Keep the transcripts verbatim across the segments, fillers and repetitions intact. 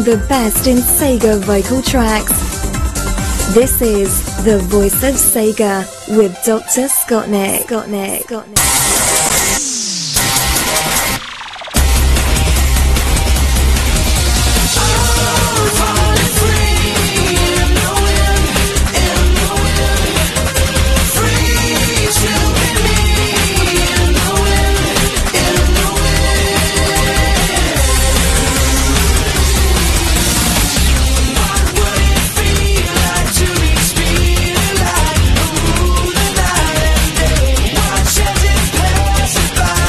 the best in Sega vocal tracks. This is The Voice of Sega with Doctor Scottnik. Scottnik. Scottnik. Watch as it passes by.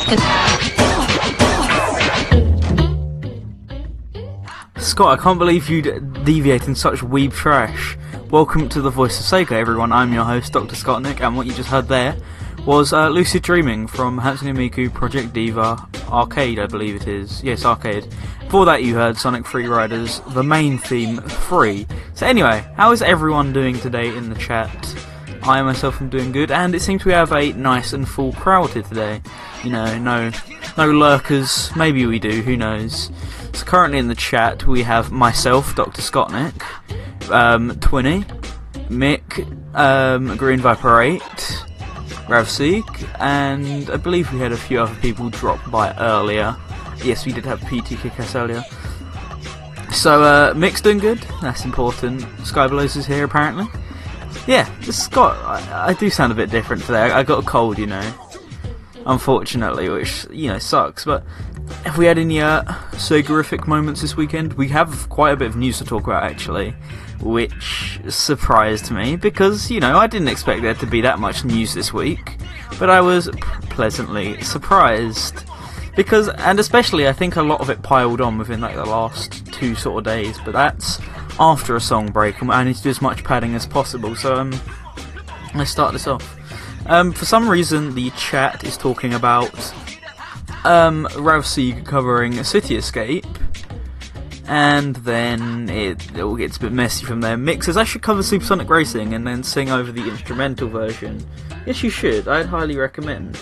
Scott, I can't believe you'd deviate in such weeb trash. Welcome to the Voice of Sega, everyone. I'm your host, Doctor Scottnik, and what you just heard there was uh, Lucid Dreaming from Hatsune Miku Project Diva Arcade, I believe it is. Yes, Arcade. Before that you heard Sonic Free Riders, the main theme, free. So anyway, how is everyone doing today in the chat? I myself am doing good, and it seems we have a nice and full crowd here today. You know, no, no lurkers. Maybe we do, who knows. So currently in the chat we have myself, Doctor Scottnik, um, Twinny, Mick, um, Green Viper eight, Ravseek, and I believe we had a few other people drop by earlier. Yes, we did have P T Kickass earlier. So, uh, Mick's doing good, that's important. Skybelows is here apparently. Yeah, Scott, I, I do sound a bit different today. I, I got a cold, you know, unfortunately, which, you know, sucks, but have we had any uh, Sega-rific moments this weekend? We have quite a bit of news to talk about, actually, which surprised me, because, you know, I didn't expect there to be that much news this week, but I was pleasantly surprised, because, and especially, I think a lot of it piled on within, like, the last two sort of days, but that's after a song break, and I need to do as much padding as possible, so, um, let's start this off. Um, for some reason, the chat is talking about Um, Ravseek covering City Escape, and then it, it all gets a bit messy from there. Mick says I should cover Supersonic Racing and then sing over the instrumental version. Yes, you should. I'd highly recommend.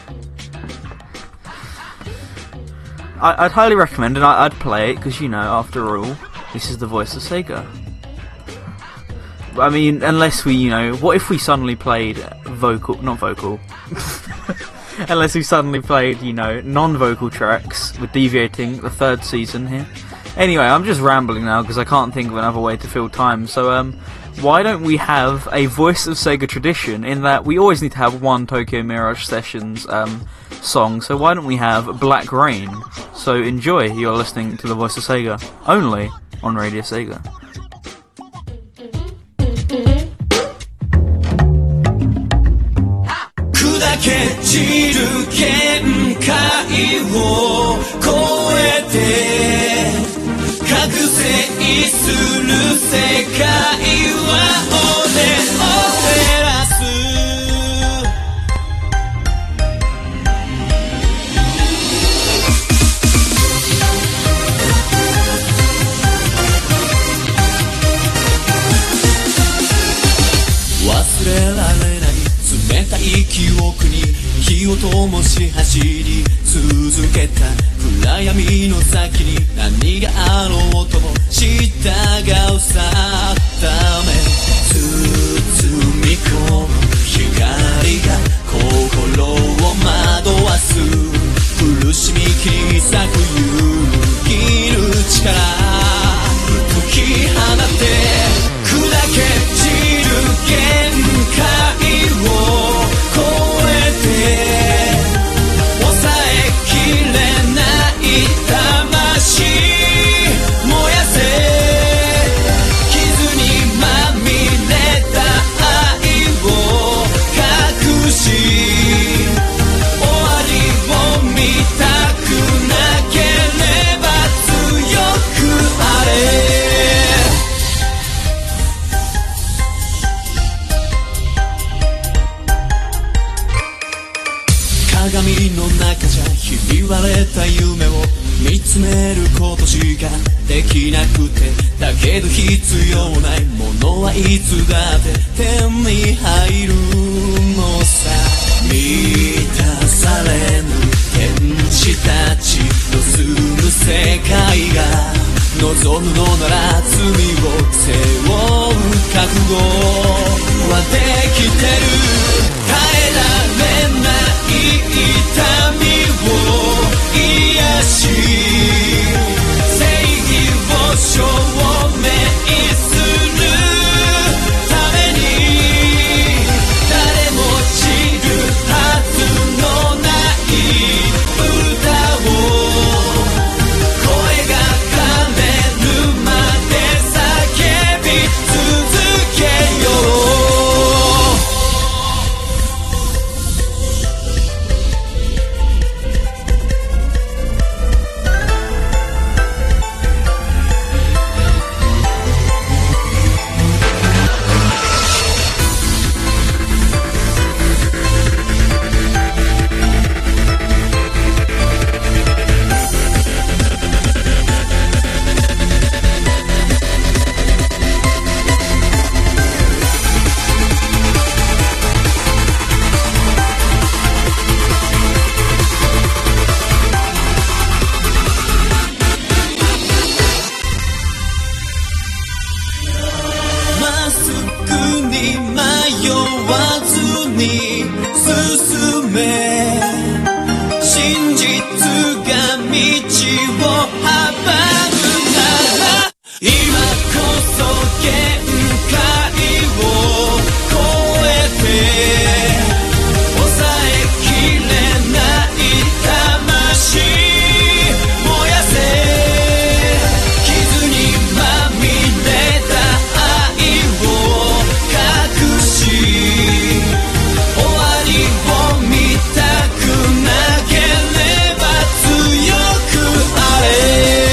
I, I'd highly recommend, and I, I'd play it, because, you know, after all, this is the Voice of Sega. I mean, unless we, you know, what if we suddenly played vocal, not vocal, unless we suddenly played, you know, non-vocal tracks with Deviating, the third season here. Anyway, I'm just rambling now because I can't think of another way to fill time, so um, why don't we have a Voice of Sega tradition in that we always need to have one Tokyo Mirage Sessions um, song, so why don't we have Black Rain? So enjoy, you're listening to the Voice of Sega, only on Radio Sega. け散る限界を超えて覚醒する世界は俺を照らす忘れられない冷たい記憶に火を灯し走り続けた暗闇の先に何があろうとも従うさため包み込む光が心を惑わす苦しみ切り裂く勇気る力解き放って砕け散る限界を超えて抑えきれない魂燃やせ傷にまみれた愛を隠し終わりを見たくなければ強くあれ鏡の中じゃひび割れた夢を見つめることしかできなくてだけど必要ないものはいつだって手に入るのさ満たされぬ天使たちの住む世界が望むのなら罪を背負う覚悟はできてる耐えられない痛みを癒し正義を証明するために誰も知るはずのない歌を声が枯れるまで叫び続けように進め真実が道を阻むなら今こそ限界を超えて抑えきれない魂燃やせ傷にまみれた愛を隠し終わりを見たくなければ強くあれ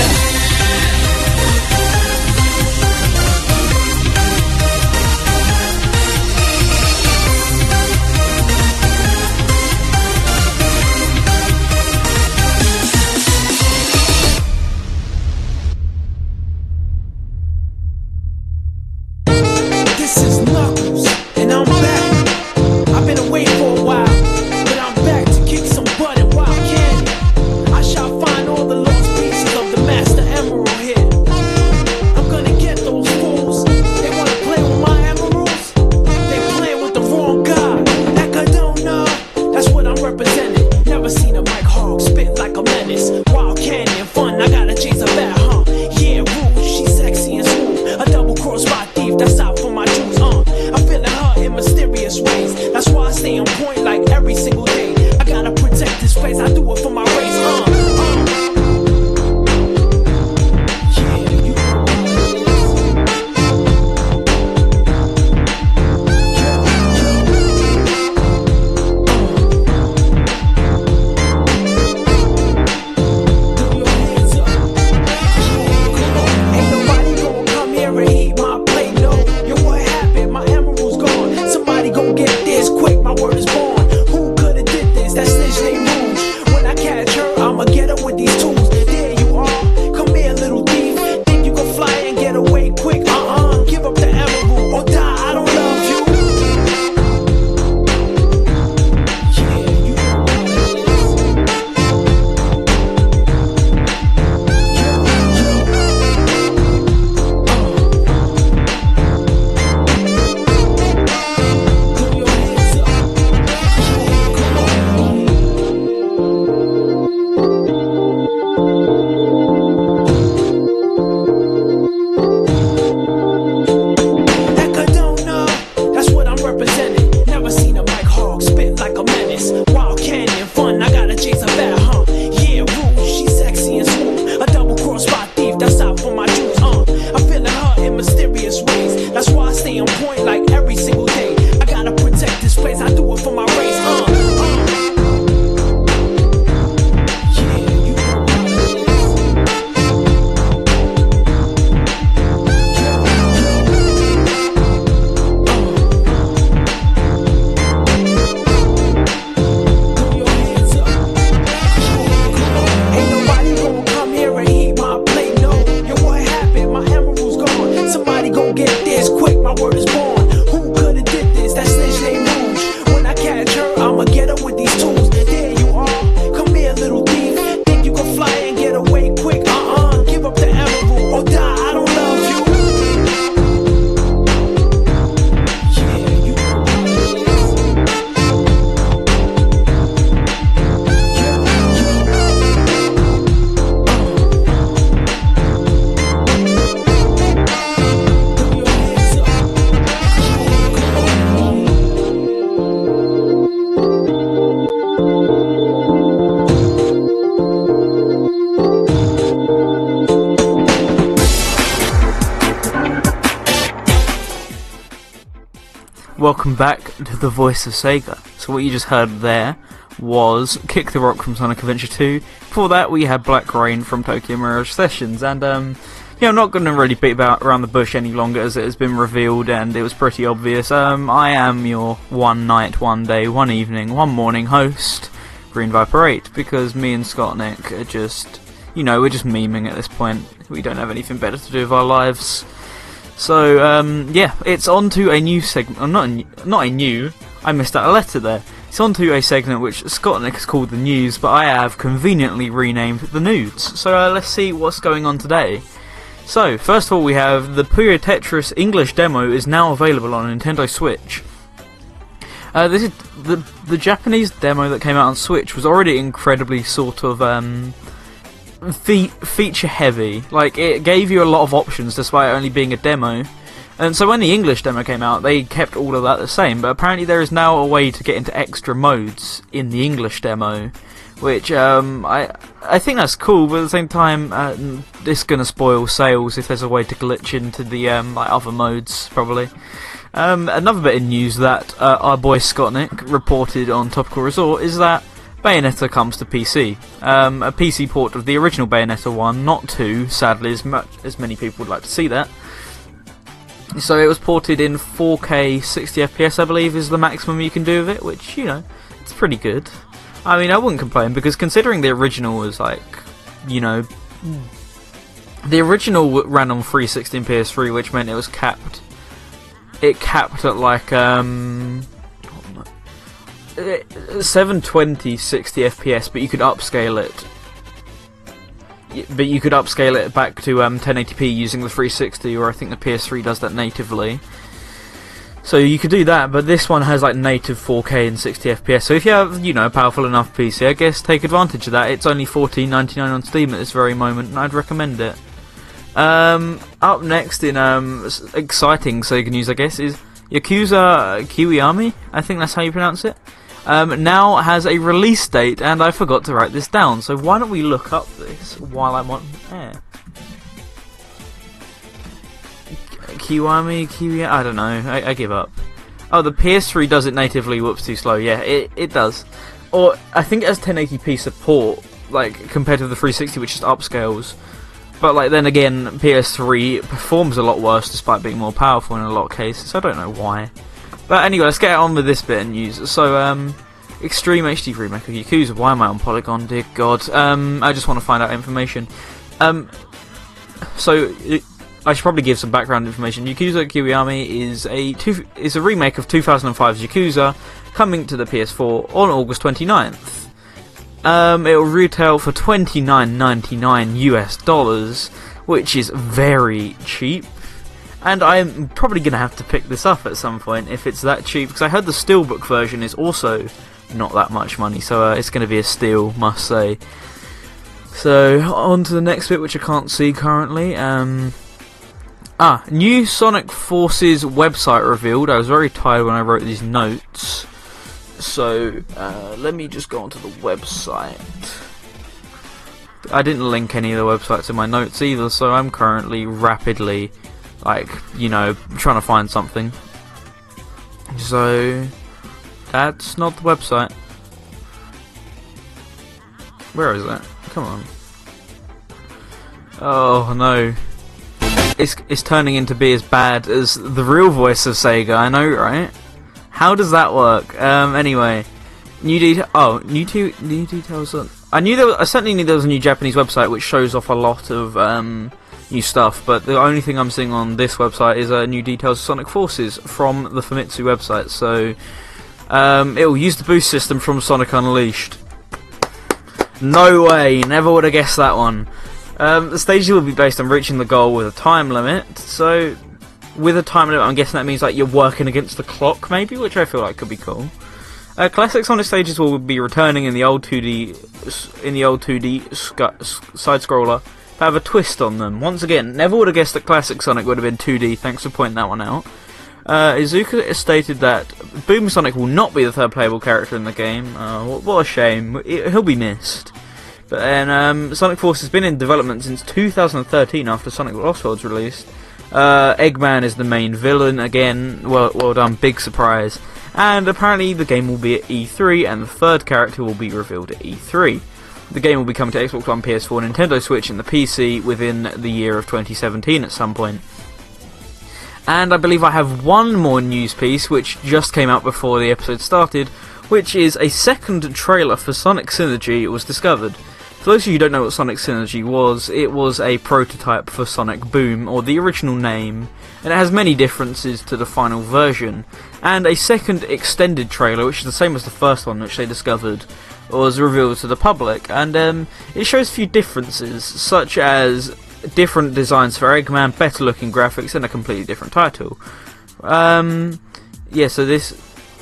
Welcome back to the Voice of Sega. So what you just heard there was Kick the Rock from Sonic Adventure two. Before that we had Black Rain from Tokyo Mirage Sessions, and um, yeah, I'm not going to really beat about around the bush any longer as it has been revealed and it was pretty obvious. Um, I am your one night, one day, one evening, one morning host, Green Viper eight, because me and Scottnik are just, you know, we're just memeing at this point. We don't have anything better to do with our lives. So, um, yeah, it's on to a new segment, uh, not, a, not a new, I missed out a letter there. It's on to a segment which Scottnik has called the news, but I have conveniently renamed the nudes. So uh, let's see what's going on today. So, first of all we have the Puyo Tetris English demo is now available on Nintendo Switch. Uh, this is the the Japanese demo that came out on Switch was already incredibly sort of um, fe feature heavy. Like, it gave you a lot of options despite only being a demo. And so when the English demo came out, they kept all of that the same. But apparently there is now a way to get into extra modes in the English demo, which um, I I think that's cool. But at the same time, uh, it's gonna spoil sales if there's a way to glitch into the um, like other modes, probably. Um, another bit of news that uh, our boy Scottnik reported on Topical Resort is that Bayonetta comes to P C. Um, a P C port of the original Bayonetta one, not two, sadly, as much as many people would like to see that. So it was ported in four K sixty F P S, I believe, is the maximum you can do with it, which, you know, it's pretty good. I mean, I wouldn't complain, because considering the original was like, you know, the original ran on three sixty and P S three, which meant it was capped. It capped at like um, seven twenty sixty F P S, but you could upscale it. But you could upscale it back to um, ten eighty p using the three sixty, or I think the P S three does that natively. So you could do that, but this one has like native four K and sixty F P S. So if you have, you know, a powerful enough P C, I guess take advantage of that. It's only fourteen ninety-nine on Steam at this very moment, and I'd recommend it. Um, up next in um, exciting Sega news, I guess, is Yakuza Kiwami. I think that's how you pronounce it. Um, now has a release date, and I forgot to write this down. So why don't we look up this while I'm on air? Kiwami, Kiwi, I don't know. I, I give up. Oh, the P S three does it natively. Whoops, too slow. Yeah, it it does. Or I think it has ten eighty p support, like compared to the three sixty, which just upscales. But like then again, P S three performs a lot worse despite being more powerful in a lot of cases. I don't know why. But anyway, let's get on with this bit of news. So, um, Extreme H D remake of Yakuza. Why am I on Polygon? Dear God. Um, I just want to find out information. Um, so it, I should probably give some background information. Yakuza Kiwami is a two, is a remake of two thousand five's Yakuza, coming to the P S four on August twenty-ninth. Um, it will retail for twenty-nine ninety-nine U S dollars, which is very cheap. And I'm probably going to have to pick this up at some point if it's that cheap, because I heard the Steelbook version is also not that much money, so uh, it's going to be a steal, must say. So, on to the next bit, which I can't see currently. Um, ah, new Sonic Forces website revealed. I was very tired when I wrote these notes. So, uh, let me just go onto the website. I didn't link any of the websites in my notes either, so I'm currently rapidly, like, you know, trying to find something. So, that's not the website. Where is that? Come on. Oh, no. It's, it's turning into be as bad as the real voice of Sega, I know, right? How does that work? Um, anyway, new detail. Oh, new, te new details. On I knew there. Was, I certainly knew there was a new Japanese website which shows off a lot of um, new stuff. But the only thing I'm seeing on this website is uh, new details of Sonic Forces from the Famitsu website. So um, it will use the boost system from Sonic Unleashed. No way! Never would have guessed that one. Um, the stages will be based on reaching the goal with a time limit. So, with a time limit, I'm guessing that means like you're working against the clock, maybe, which I feel like could be cool. Uh, classic Sonic stages will be returning in the old two D, in the old two D side scroller, but have a twist on them. Once again, never would have guessed that classic Sonic would have been two D. Thanks for pointing that one out. Uh, Izuka has stated that Boom Sonic will not be the third playable character in the game. Uh, what, what a shame. It, he'll be missed. But then, um, Sonic Force has been in development since two thousand thirteen after Sonic Lost World's released. Uh, Eggman is the main villain again. Well, well done, big surprise. And apparently the game will be at E three, and the third character will be revealed at E three. The game will be coming to Xbox One, P S four, Nintendo Switch, and the P C within the year of twenty seventeen at some point. And I believe I have one more news piece, which just came out before the episode started, which is a second trailer for Sonic Synergy was discovered. For those of you who don't know what Sonic Synergy was, it was a prototype for Sonic Boom, or the original name, and it has many differences to the final version. And a second extended trailer, which is the same as the first one, which they discovered, was revealed to the public, and um, it shows a few differences, such as different designs for Eggman, better looking graphics, and a completely different title. Um, yeah, so this...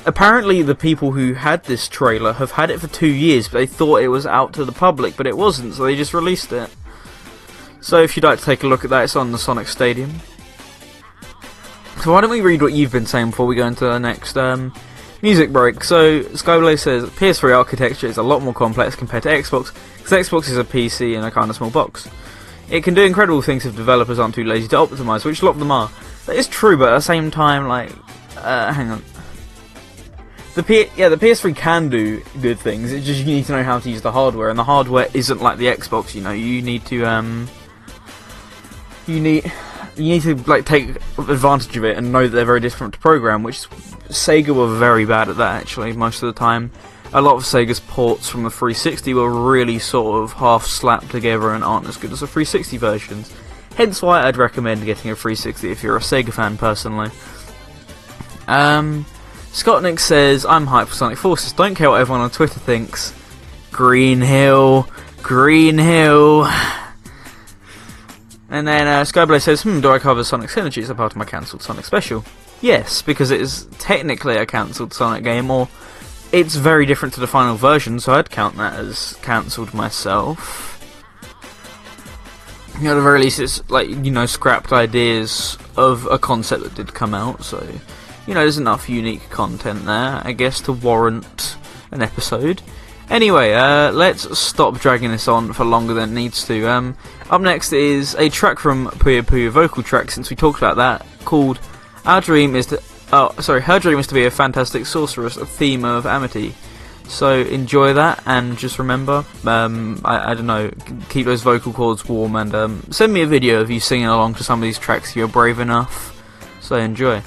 apparently the people who had this trailer have had it for two years, but they thought it was out to the public, but it wasn't, so they just released it. So if you'd like to take a look at that, it's on the Sonic Stadium. So why don't we read what you've been saying before we go into the next um, music break. So Skyblaze says P S three architecture is a lot more complex compared to Xbox, because Xbox is a P C in a kind of small box. It can do incredible things if developers aren't too lazy to optimise, which a lot of them are. That is true, but at the same time, like, uh, hang on. The P yeah, the P S three can do good things. It's just you need to know how to use the hardware, and the hardware isn't like the Xbox. You know, you need to um, you need you need to like take advantage of it and know that they're very different to program. Which Sega were very bad at that actually. Most of the time, a lot of Sega's ports from the three sixty were really sort of half slapped together and aren't as good as the three sixty versions. Hence why I'd recommend getting a three sixty if you're a Sega fan personally. Um. Scottnick says, I'm hyped for Sonic Forces, don't care what everyone on Twitter thinks. Green Hill, Green Hill. And then uh, Skyblaze says, hmm, do I cover Sonic Synergy as a part of my cancelled Sonic special? Yes, because it is technically a cancelled Sonic game, or it's very different to the final version, so I'd count that as cancelled myself. You know, at the very least, it's like, you know, scrapped ideas of a concept that did come out, so... You know, there's enough unique content there, I guess, to warrant an episode. Anyway, uh, let's stop dragging this on for longer than it needs to. Um, up next is a track from Puyo Puyo Vocal Track, since we talked about that, called Our Dream is to... Oh, sorry, Her Dream is to be a Fantastic Sorceress, a theme of Amity. So enjoy that, and just remember, um, I, I don't know, keep those vocal cords warm, and um, send me a video of you singing along to some of these tracks if you're brave enough. So enjoy.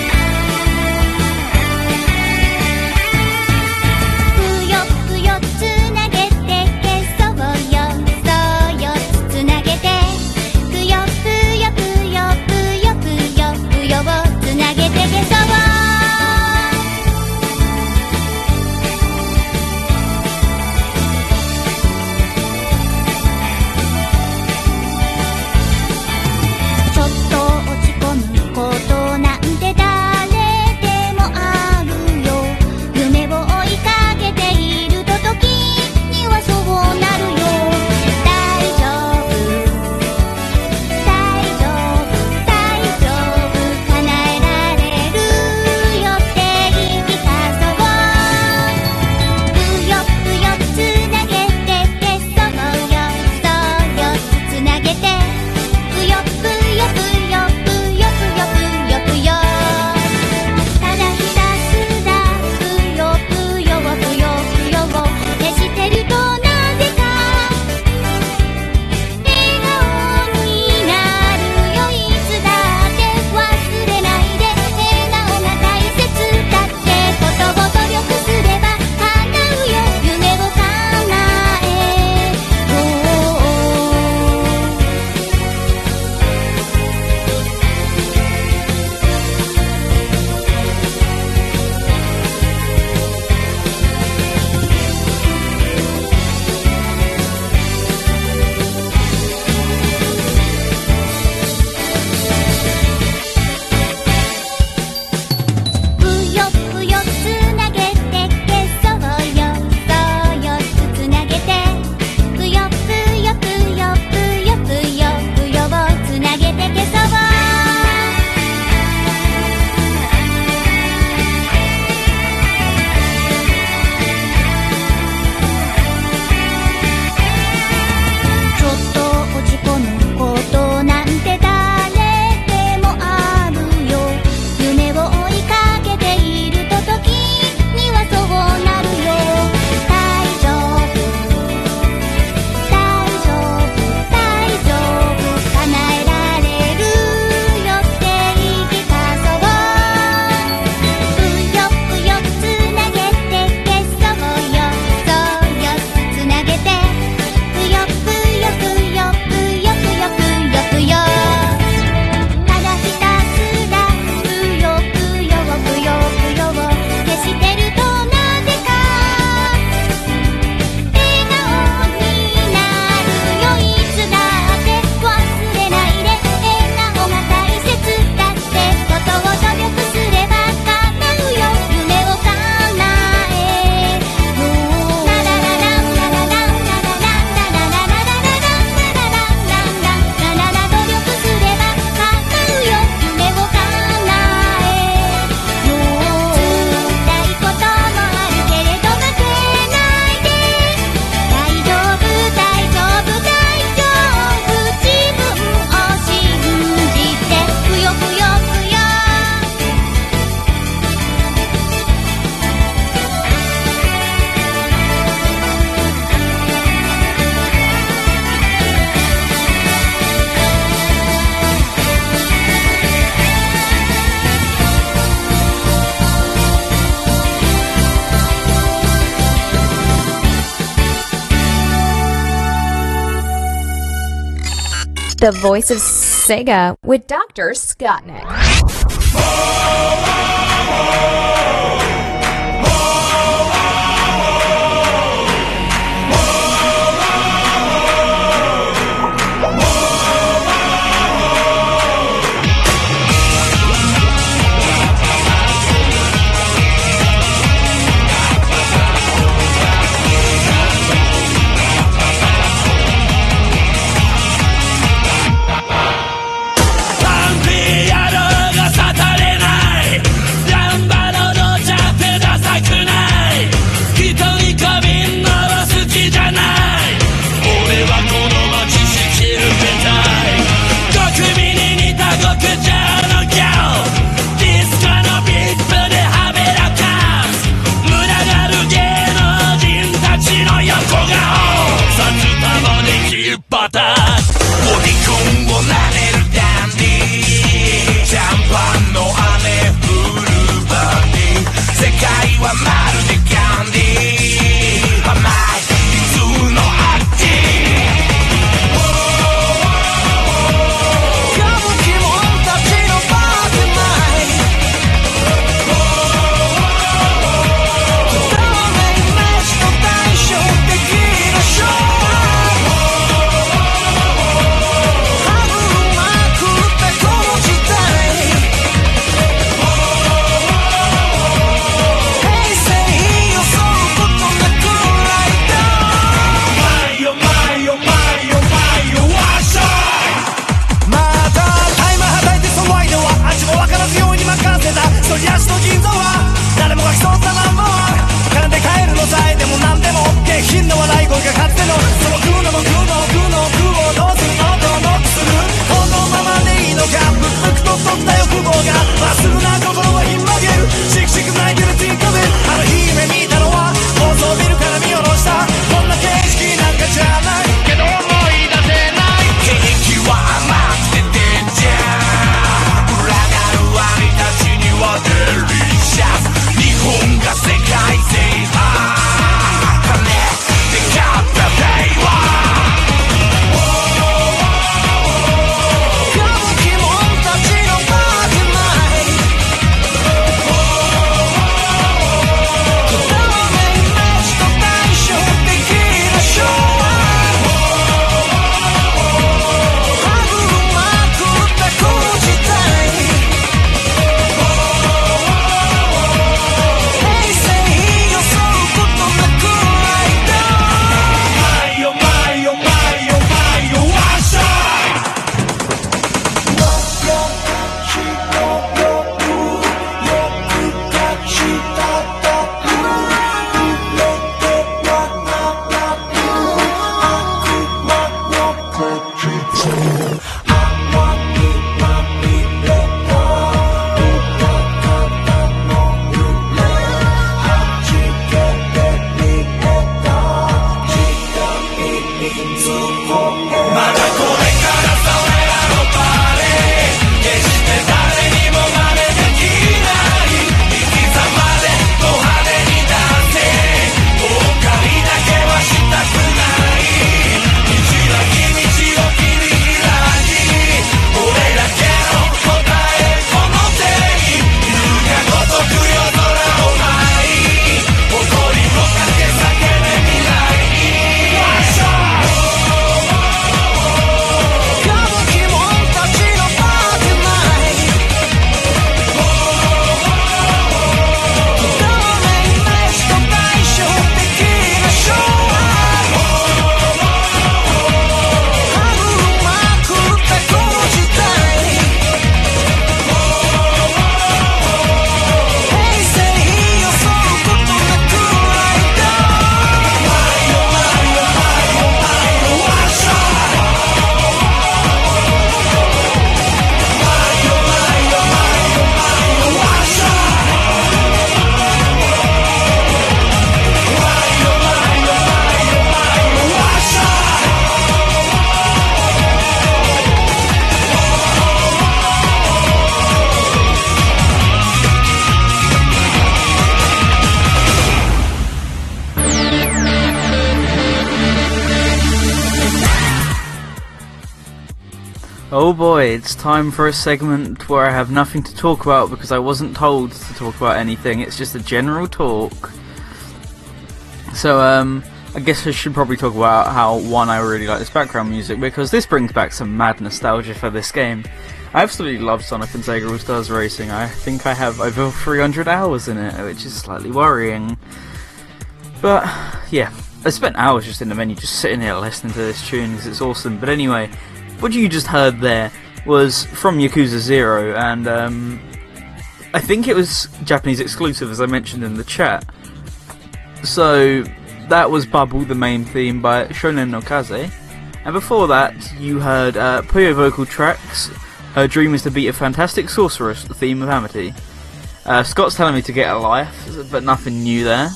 ぷよぷよつ The Voice of Sega with Doctor Skotnik. Oh boy, it's time for a segment where I have nothing to talk about because I wasn't told to talk about anything. It's just a general talk. So, um, I guess I should probably talk about how, one, I really like this background music, because this brings back some mad nostalgia for this game. I absolutely love Sonic and Sega All-Stars Racing. I think I have over three hundred hours in it, which is slightly worrying. But, yeah, I spent hours just in the menu just sitting here listening to this tune because it's awesome. But anyway, what you just heard there was from Yakuza Zero, and um, I think it was Japanese exclusive, as I mentioned in the chat. So that was Bubble, the main theme by Shonen no Kaze. And before that, you heard uh, Puyo vocal tracks. Her dream is to beat a fantastic sorceress, the theme of Amity. Uh, Scott's telling me to get a life, but nothing new there.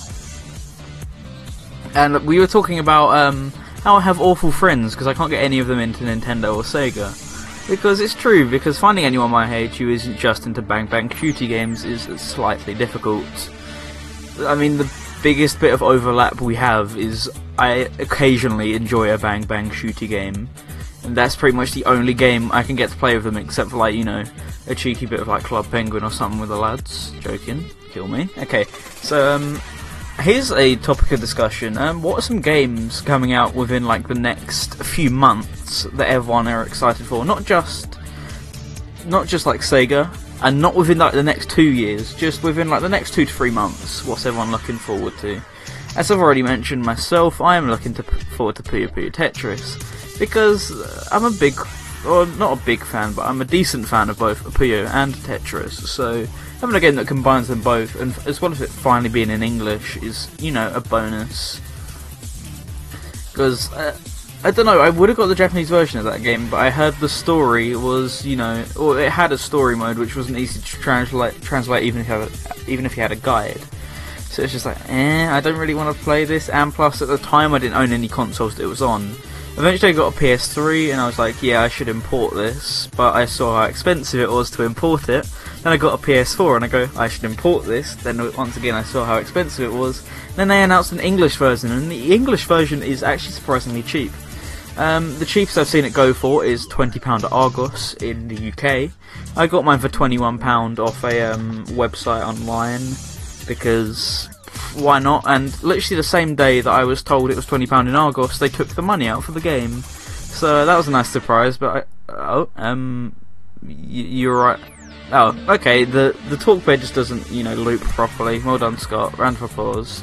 And we were talking about um, how I have awful friends because I can't get any of them into Nintendo or Sega. Because it's true, because finding anyone my age who isn't just into Bang Bang shooty games is slightly difficult. I mean, the biggest bit of overlap we have is I occasionally enjoy a Bang Bang shooty game. And that's pretty much the only game I can get to play with them, except for, like, you know, a cheeky bit of, like, Club Penguin or something with the lads. Joking. Kill me. Okay, so, um... here's a topic of discussion. Um, what are some games coming out within like the next few months that everyone are excited for? Not just, not just like Sega, and not within like the next two years. Just within like the next two to three months. What's everyone looking forward to? As I've already mentioned myself, I am looking to forward to Puyo Puyo Tetris because I'm a big, or not a big fan, but I'm a decent fan of both Puyo and Tetris. So having a game that combines them both, and as well as it finally being in English, is, you know, a bonus. Because, uh, I don't know, I would have got the Japanese version of that game, but I heard the story was, you know, or it had a story mode which wasn't easy to translate, translate even if you had a, even if you had a guide. So it's just like, eh, I don't really want to play this, and plus at the time I didn't own any consoles that it was on. Eventually I got a P S three, and I was like, yeah, I should import this, but I saw how expensive it was to import it. Then I got a P S four, and I go, I should import this. Then once again I saw how expensive it was. Then they announced an English version, and the English version is actually surprisingly cheap. Um, the cheapest I've seen it go for is twenty pounds at Argos in the U K. I got mine for twenty-one pounds off a um, website online, because why not? And literally the same day that I was told it was twenty pounds in Argos, they took the money out for the game. So that was a nice surprise, but I, oh, um, y you're right. Oh, okay, the, the talkbed just doesn't, you know, loop properly. Well done, Scott. Round of applause.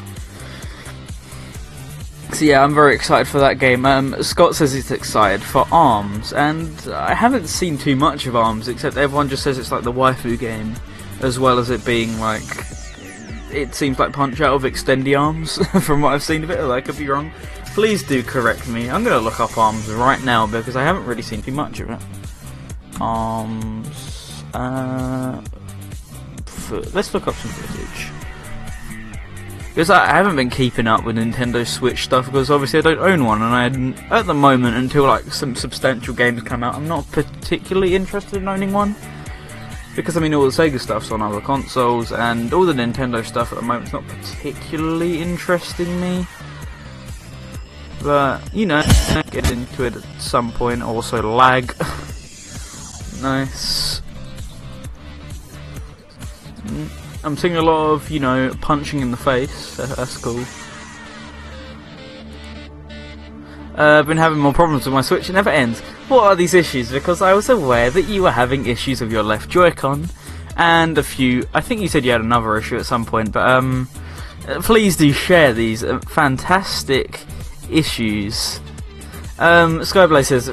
So yeah, I'm very excited for that game. Um, Scott says he's excited for ARMS, and I haven't seen too much of ARMS, except everyone just says it's like the waifu game, as well as it being like, it seems like Punch-Out of Extendiarms, from what I've seen of it, I could be wrong. Please do correct me. I'm going to look up ARMS right now, because I haven't really seen too much of it. ARMS... Uh, let's look up some footage. Because I haven't been keeping up with Nintendo Switch stuff, because obviously I don't own one, and I at the moment, until like some substantial games come out, I'm not particularly interested in owning one. Because I mean, all the Sega stuff's on other consoles, and all the Nintendo stuff at the moment's not particularly interesting me. But, you know, get into it at some point. Also lag. Nice. I'm seeing a lot of, you know, punching in the face. That's cool. Uh, I've been having more problems with my Switch. It never ends. What are these issues? Because I was aware that you were having issues with your left Joy-Con, and a few. I think you said you had another issue at some point. But um, please do share these uh, fantastic issues. Um, Skyblaze says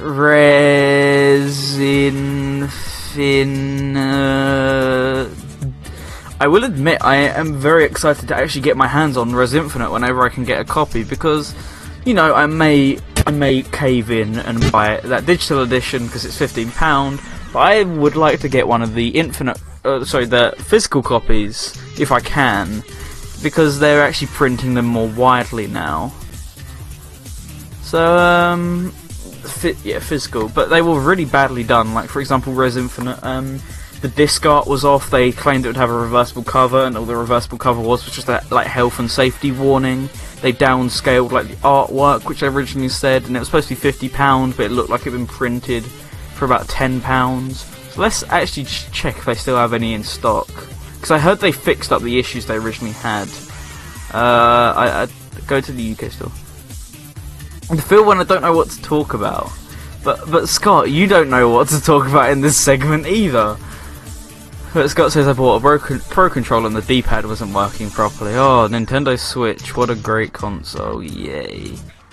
resin fin. Uh, I will admit I am very excited to actually get my hands on Res Infinite whenever I can get a copy, because, you know, I may I may cave in and buy that digital edition because it's fifteen pounds, but I would like to get one of the Infinite, uh, sorry, the physical copies if I can, because they're actually printing them more widely now. So, um, yeah, physical, but they were really badly done. Like, for example, Res Infinite, um. the disc art was off. They claimed it would have a reversible cover, and all the reversible cover was was just that like health and safety warning. They downscaled like the artwork, which they originally said, and it was supposed to be fifty pounds, but it looked like it had been printed for about ten pounds. So let's actually just check if they still have any in stock, because I heard they fixed up the issues they originally had. Uh, I, I go to the U K store. I feel when I don't know what to talk about, but but Scott, you don't know what to talk about in this segment either. But Scott says I bought a Pro, Pro Controller and the D-pad wasn't working properly. Oh, Nintendo Switch, what a great console, yay.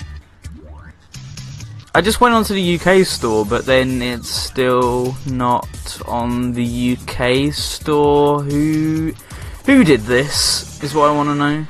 I just went onto the U K store, but then it's still not on the U K store. Who who did this, is what I want to know.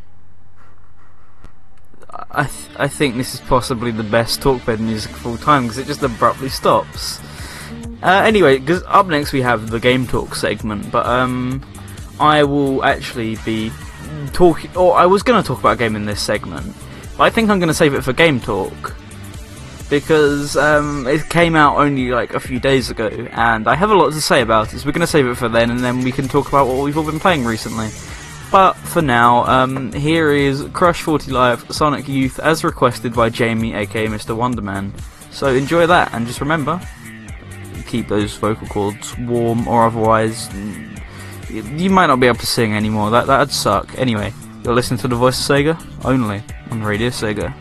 I, th I think this is possibly the best TalkBed music of all time, because it just abruptly stops. Uh, anyway, cause up next we have the Game Talk segment, but um, I will actually be talking, or I was going to talk about a game in this segment, but I think I'm going to save it for Game Talk, because um, it came out only like a few days ago, and I have a lot to say about it, so we're going to save it for then, and then we can talk about what we've all been playing recently. But for now, um, here is Crush forty Live Sonic Youth as requested by Jamie, aka Mister Wonderman. So enjoy that, and just remember, keep those vocal cords warm, or otherwise you might not be able to sing anymore. That that'd suck. Anyway, you're listening to the Voice of Sega only on Radio Sega.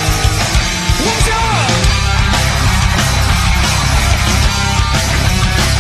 What's up?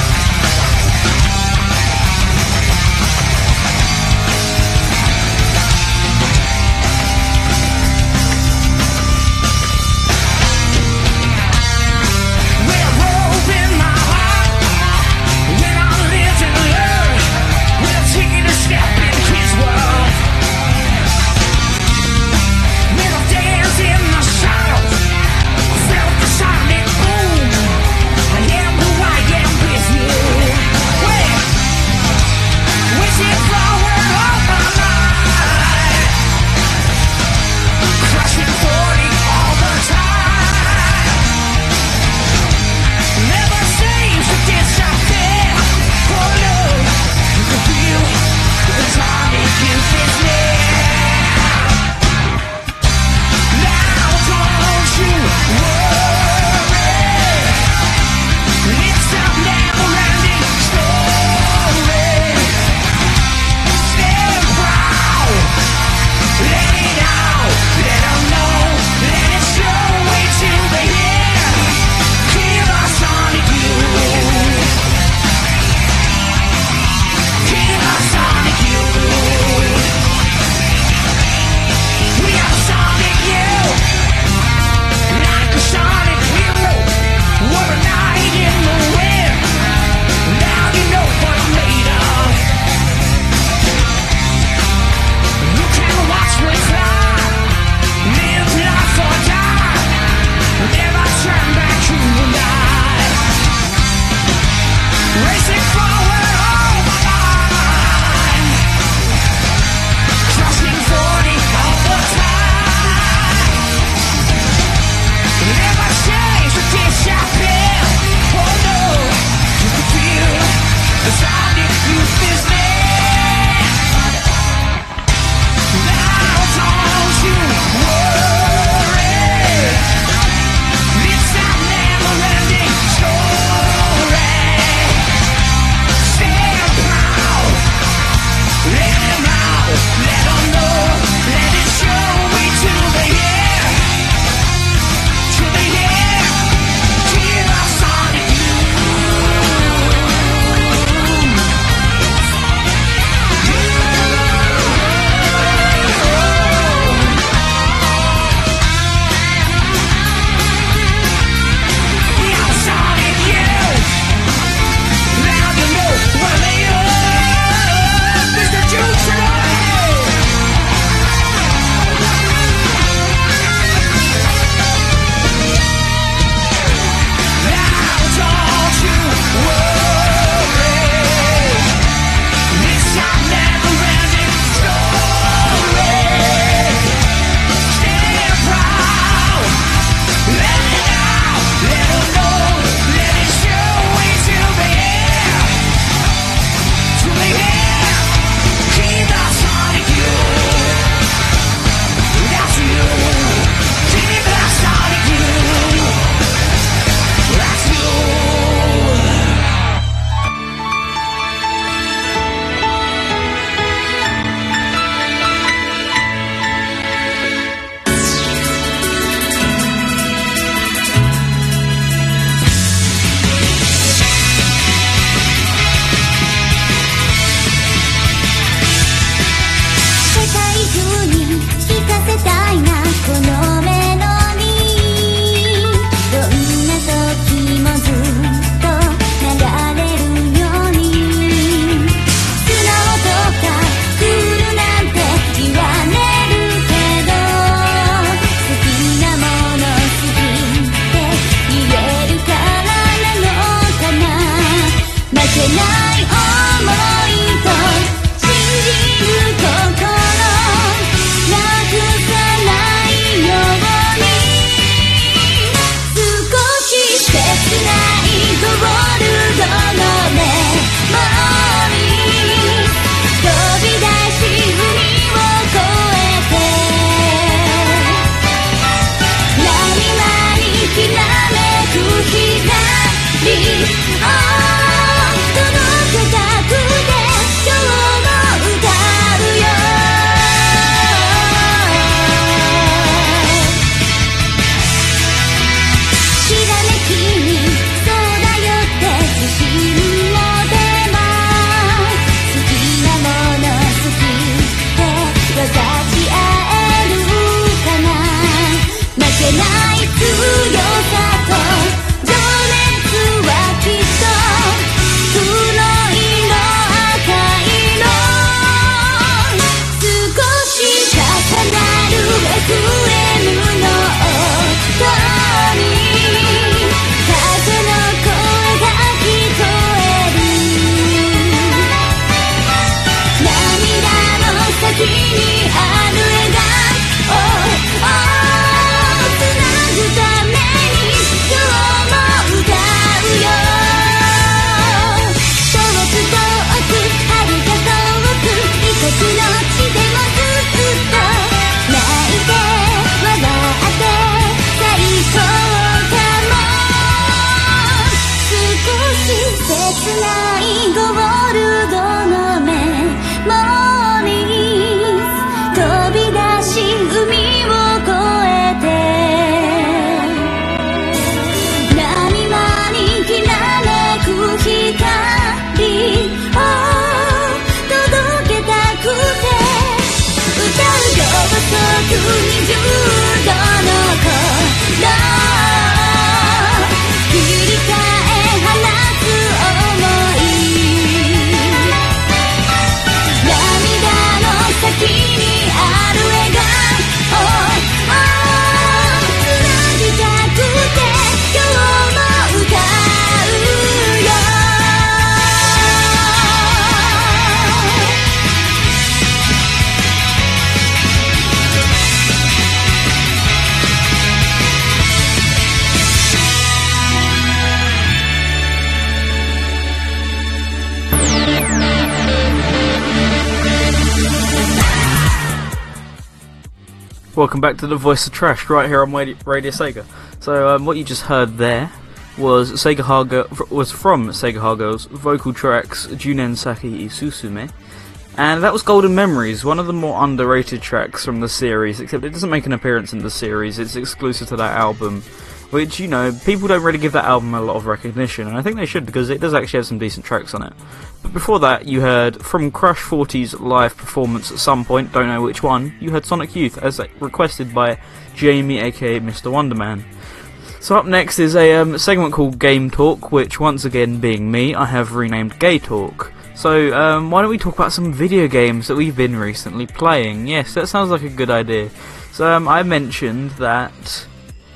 Welcome back to the Voice of Trash, right here on Radio, Radio Sega. So, um, what you just heard there was Sega Haga, was from Sega Haga's vocal tracks Junen Saki Isusume, and that was Golden Memories, one of the more underrated tracks from the series, except it doesn't make an appearance in the series, it's exclusive to that album, which, you know, people don't really give that album a lot of recognition, and I think they should, because it does actually have some decent tracks on it. But before that, you heard from Crush forty's live performance at some point, don't know which one, you heard Sonic Youth, as requested by Jamie aka Mister Wonderman. So up next is a um, segment called Game Talk, which once again being me, I have renamed Gay Talk. So um, why don't we talk about some video games that we've been recently playing? Yes, that sounds like a good idea. So um, I mentioned that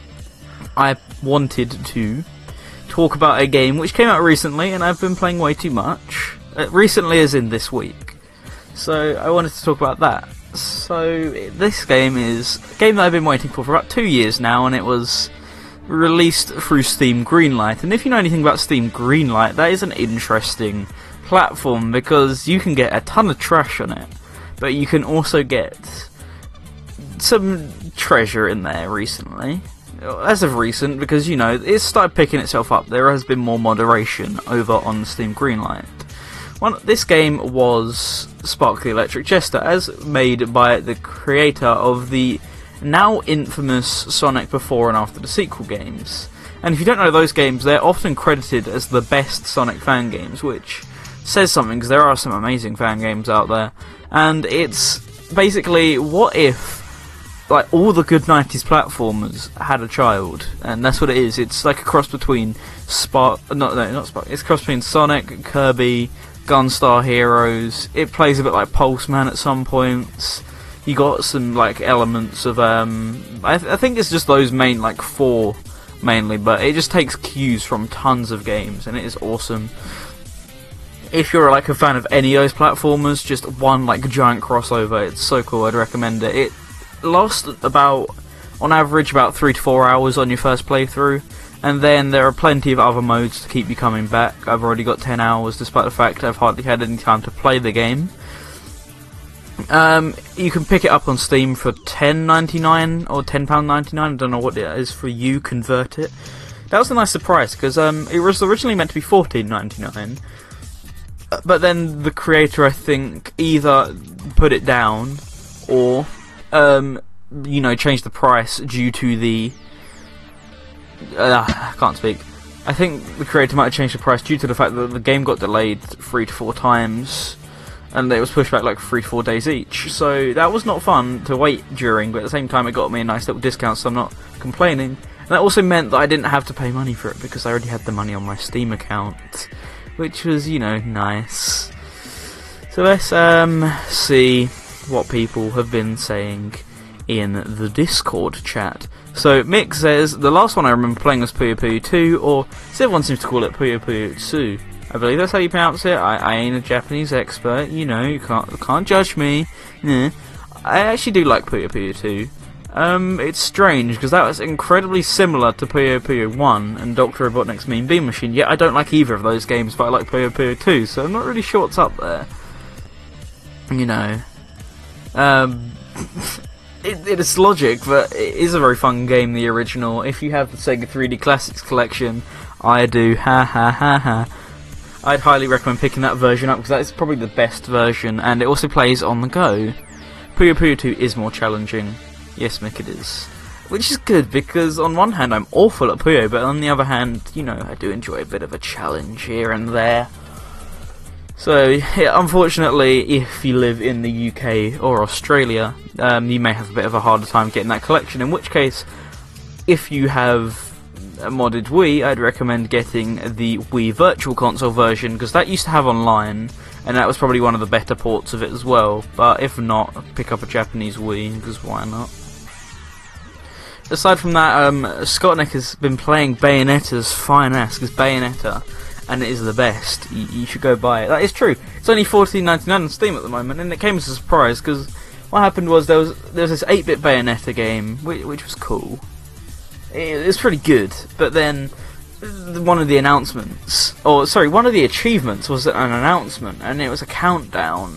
I wanted to talk about a game which came out recently and I've been playing way too much. Uh, recently as in this week. So I wanted to talk about that. So this game is a game that I've been waiting for for about two years now, and it was released through Steam Greenlight. And if you know anything about Steam Greenlight, that is an interesting platform because you can get a ton of trash on it, but you can also get some treasure in there recently. As of recent, because, you know, it's started picking itself up. There has been more moderation over on Steam Greenlight. One, this game was Spark the Electric Jester, as made by the creator of the now infamous Sonic Before and After the Sequel games. And if you don't know those games, they're often credited as the best Sonic fan games, which says something, because there are some amazing fan games out there. And it's basically, what if like all the good nineties platformers had a child? And that's what it is. It's like a cross between Spark, no, no, not Spark, it's a cross between Sonic, Kirby, Gunstar Heroes. It plays a bit like Pulseman at some points. You got some like elements of um I, th I think it's just those main like four mainly, but it just takes cues from tons of games and it is awesome. If you're like a fan of any of those platformers, just one like giant crossover, it's so cool. I'd recommend it. It lasts about, on average, about three to four hours on your first playthrough, and then there are plenty of other modes to keep you coming back. I've already got ten hours, despite the fact I've hardly had any time to play the game. Um, you can pick it up on Steam for ten ninety-nine or ten pound ninety-nine. I don't know what it is for you. Convert it. That was a nice surprise because um, it was originally meant to be fourteen ninety-nine, but then the creator, I think, either put it down or um, you know, changed the price due to the. Uh, I can't speak. I think the creator might have changed the price due to the fact that the game got delayed three to four times, and it was pushed back like three to four days each. So that was not fun to wait during, but at the same time it got me a nice little discount, so I'm not complaining. And that also meant that I didn't have to pay money for it because I already had the money on my Steam account, which was, you know, nice. So let's um see what people have been saying in the Discord chat. So Mick says, the last one I remember playing was Puyo Puyo two, or as everyone seems to call it, Puyo Puyo two. I believe that's how you pronounce it. I, I ain't a Japanese expert, you know, you can't can't judge me. Nah. I actually do like Puyo Puyo two. Um, it's strange, because that was incredibly similar to Puyo Puyo one and Doctor Robotnik's Mean Bean Machine, yet I don't like either of those games, but I like Puyo Puyo two, so I'm not really sure what's up there. You know. Um... It, it is logic, but it is a very fun game, the original. If you have the Sega three D Classics collection, I do, ha ha ha ha. I'd highly recommend picking that version up, because that is probably the best version, and it also plays on the go. Puyo Puyo two is more challenging. Yes, Mick, it is. Which is good, because on one hand I'm awful at Puyo, but on the other hand, you know, I do enjoy a bit of a challenge here and there. So, yeah, unfortunately, if you live in the U K or Australia, um, you may have a bit of a harder time getting that collection, in which case, if you have a modded Wii, I'd recommend getting the Wii Virtual Console version, because that used to have online, and that was probably one of the better ports of it as well. But if not, pick up a Japanese Wii, because why not? Aside from that, um, Scottnick has been playing Bayonetta's fine ass, because Bayonetta, and it is the best. You, you should go buy it. That is true. It's only fourteen ninety-nine on Steam at the moment, and it came as a surprise because what happened was there was there was this eight bit Bayonetta game, which, which was cool. It, it was pretty good, but then one of the announcements, or sorry, one of the achievements was an announcement, and it was a countdown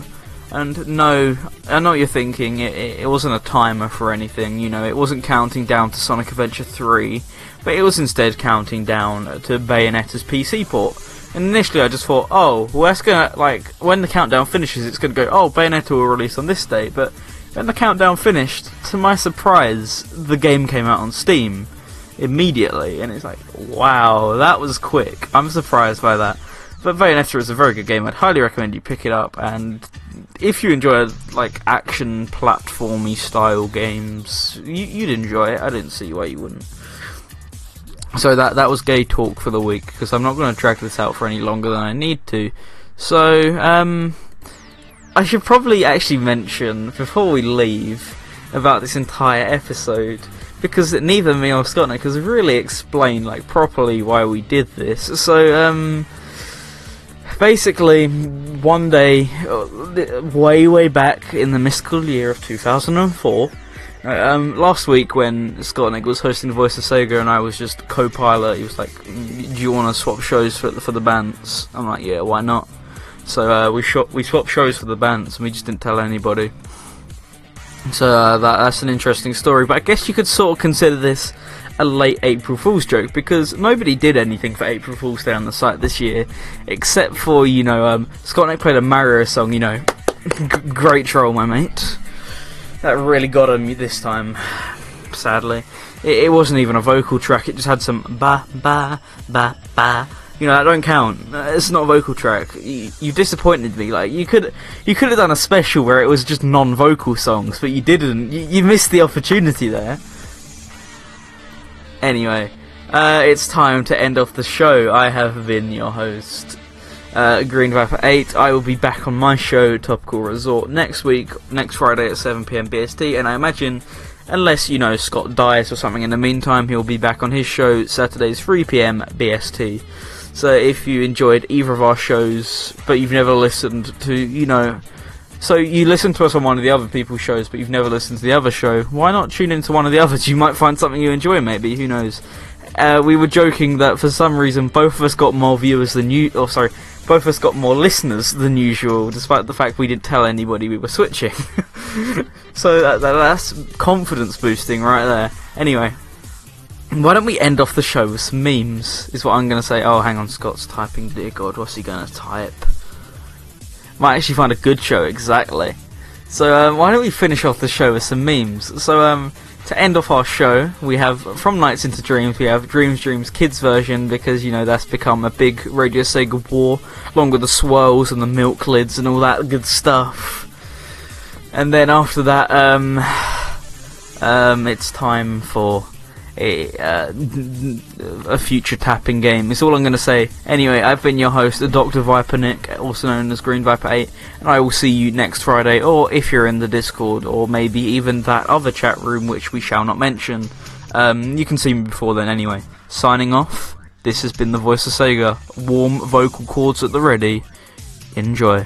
And no, I know what you're thinking, it, it wasn't a timer for anything, you know, it wasn't counting down to Sonic Adventure three, but it was instead counting down to Bayonetta's P C port. And initially I just thought, oh, well that's gonna, like, when the countdown finishes it's gonna go, oh, Bayonetta will release on this date, but when the countdown finished, to my surprise, the game came out on Steam immediately, and it's like, wow, that was quick. I'm surprised by that. But Bayonetta is a very good game. I'd highly recommend you pick it up, and if you enjoy like action platformy style games, you, you'd enjoy it. I didn't see why you wouldn't. So that that was gay talk for the week, because I'm not going to drag this out for any longer than I need to. So um, I should probably actually mention before we leave about this entire episode, because neither me or Scottnick has really explained like properly why we did this. So um. Basically, one day, way, way back in the mystical year of two thousand four, um, last week when Scottnick was hosting the Voice of Sega and I was just co-pilot, he was like, do you want to swap shows for, for the bands? I'm like, yeah, why not? So uh, we, shot, we swapped shows for the bands and we just didn't tell anybody. So uh, that, that's an interesting story, but I guess you could sort of consider this a late April Fool's joke, because nobody did anything for April Fool's Day on the site this year, except for, you know, um, Scottnick played a Mario song, you know, G great troll, my mate. That really got him this time, sadly. It, it wasn't even a vocal track, it just had some ba, ba, ba, ba. You know, that don't count. It's not a vocal track. You, you disappointed me. Like, you could you could have done a special where it was just non-vocal songs, but you didn't. You, you missed the opportunity there. Anyway, uh, it's time to end off the show. I have been your host, uh, Green Viper eight. I will be back on my show, Topical Resort, next week, next Friday at seven p m B S T, and I imagine, unless, you know, Scott dies or something in the meantime, he'll be back on his show, Saturdays, three p m B S T. So if you enjoyed either of our shows, but you've never listened to, you know... So you listen to us on one of the other people's shows, but you've never listened to the other show, why not tune into one of the others? You might find something you enjoy, maybe, who knows. Uh, we were joking that for some reason both of us got more viewers than you... Oh, sorry, both of us got more listeners than usual, despite the fact we didn't tell anybody we were switching. So that, that, that's confidence boosting right there. Anyway, why don't we end off the show with some memes, is what I'm going to say. Oh, hang on, Scott's typing, dear God, what's he going to type? Might actually find a good show, exactly. So um, why don't we finish off the show with some memes? So um, to end off our show, we have From Nights into Dreams, we have Dreams Dreams Kids version, because, you know, that's become a big Radio Sega war, along with the swirls and the milk lids and all that good stuff. And then after that, um, um, it's time for a, uh, a future tapping game. It's all I'm going to say. Anyway, I've been your host, Doctor Viper Nick, also known as Green Viper eight, and I will see you next Friday, or if you're in the Discord, or maybe even that other chat room which we shall not mention. Um, you can see me before then anyway. Signing off, this has been the Voice of Sega. Warm vocal cords at the ready. Enjoy.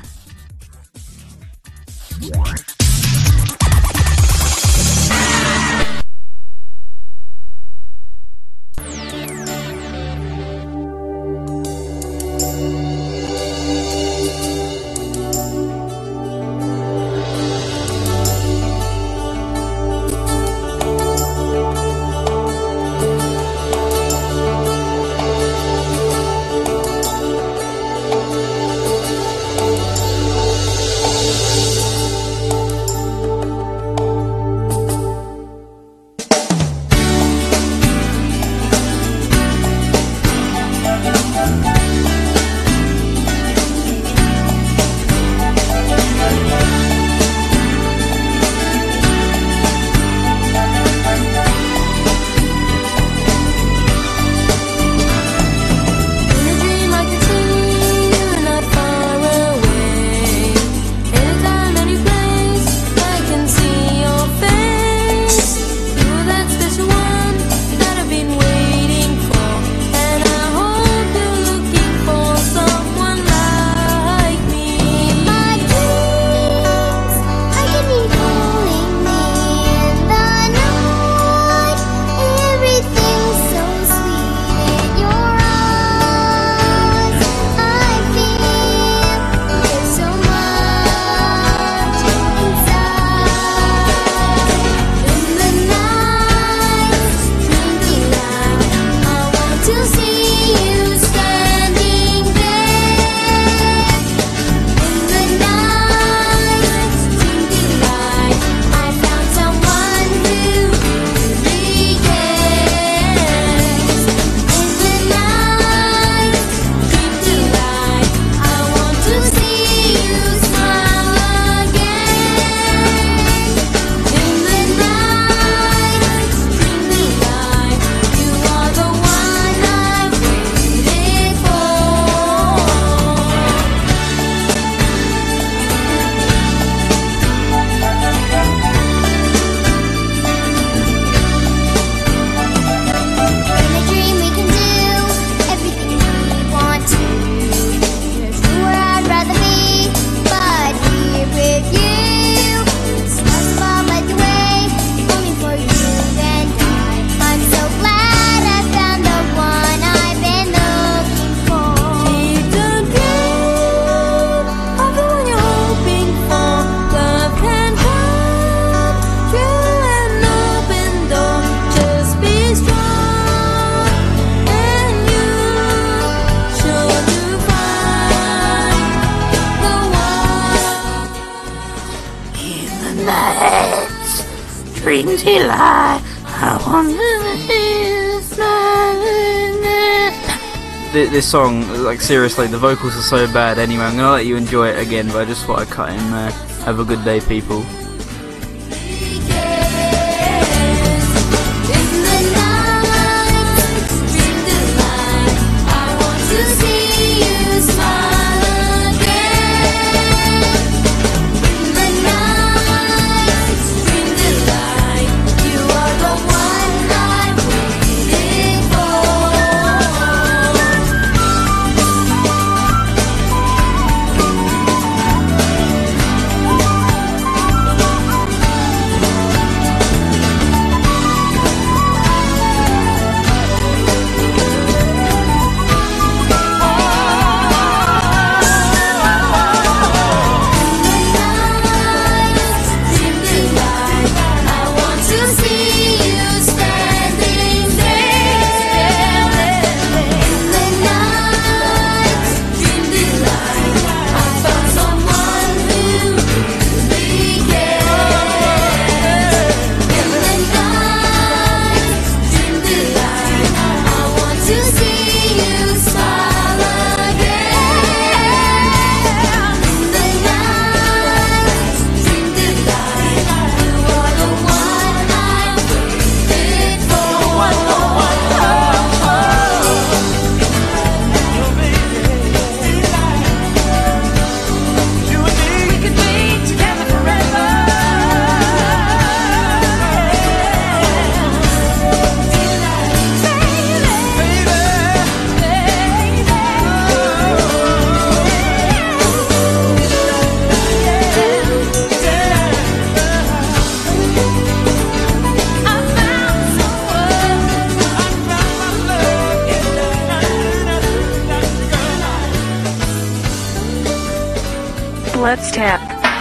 in the heads, dream till I, I want to. This song, like seriously, the vocals are so bad anyway. I'm gonna let you enjoy it again, but I just thought I'd cut in there. Have a good day, people. Let's tap.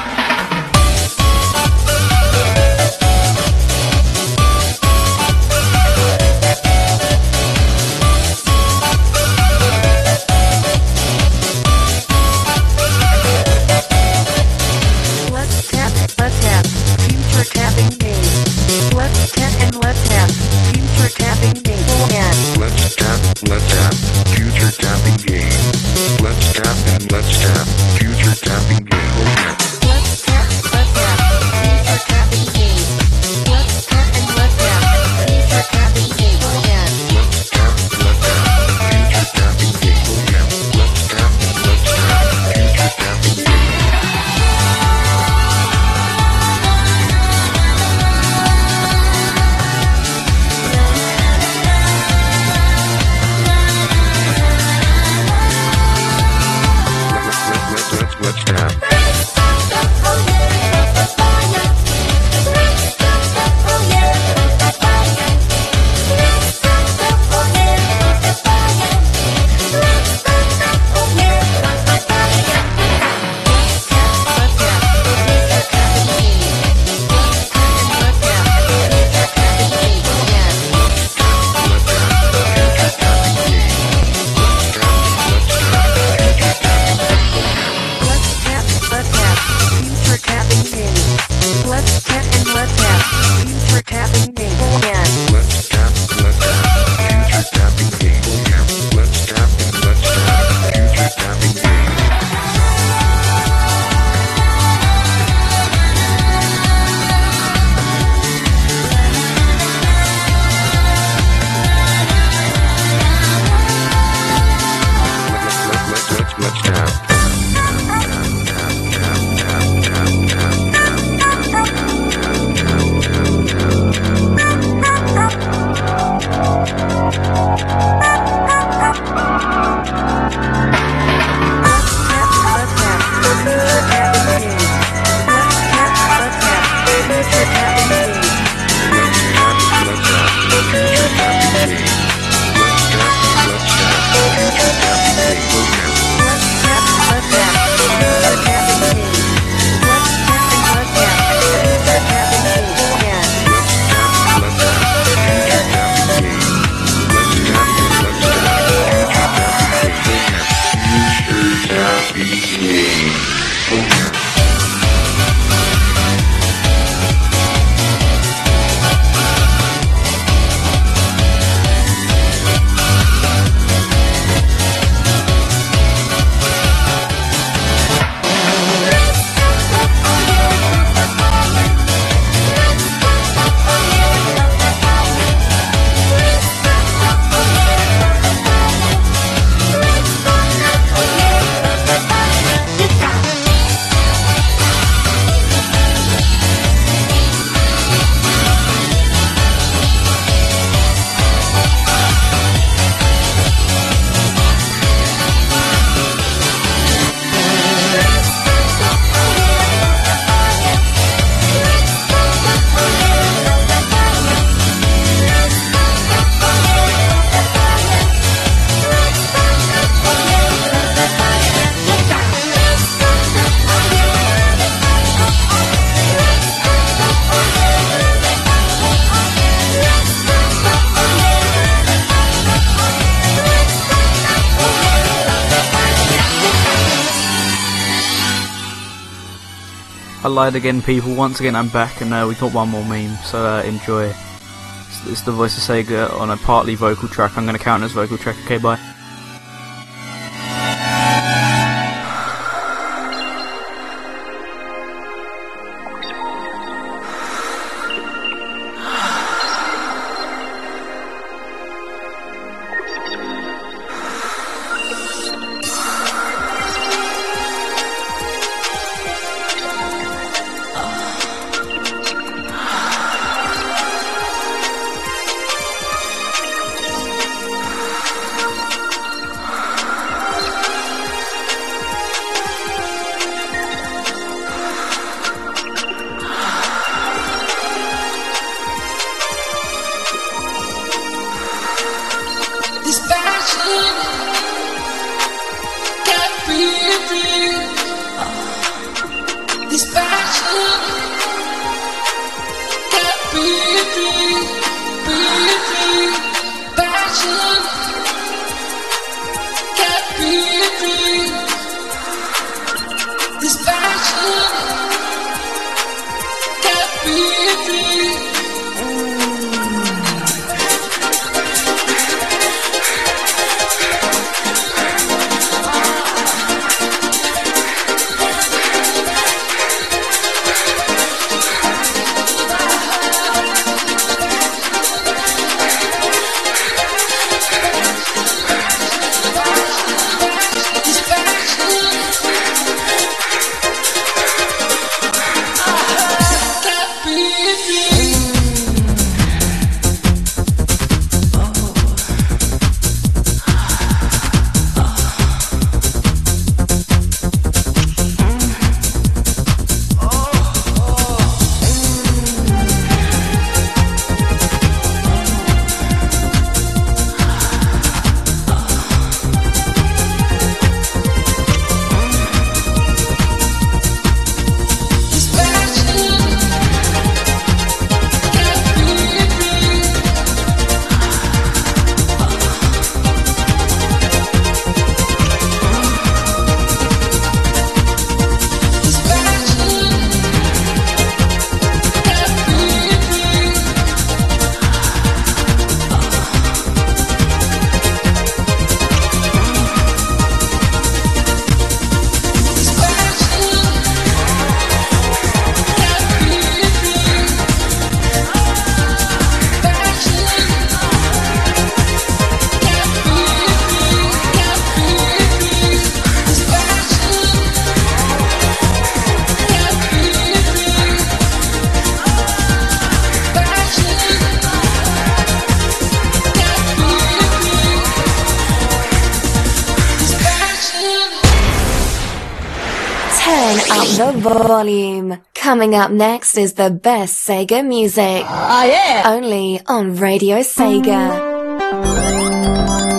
Let's tap, let's tap, future tapping game. Let's tap and let's tap, future tapping game. And let's tap, let's tap, future tapping game. Let's tap and let's tap, future tapping game. I lied again, people. Once again, I'm back, and uh, we got one more meme, so uh, enjoy. It's, it's the Voice of Sega on a partly vocal track. I'm going to count it as vocal track. Okay, bye. The volume. Coming up next is the best Sega music. Ah, yeah! Only on Radio Sega.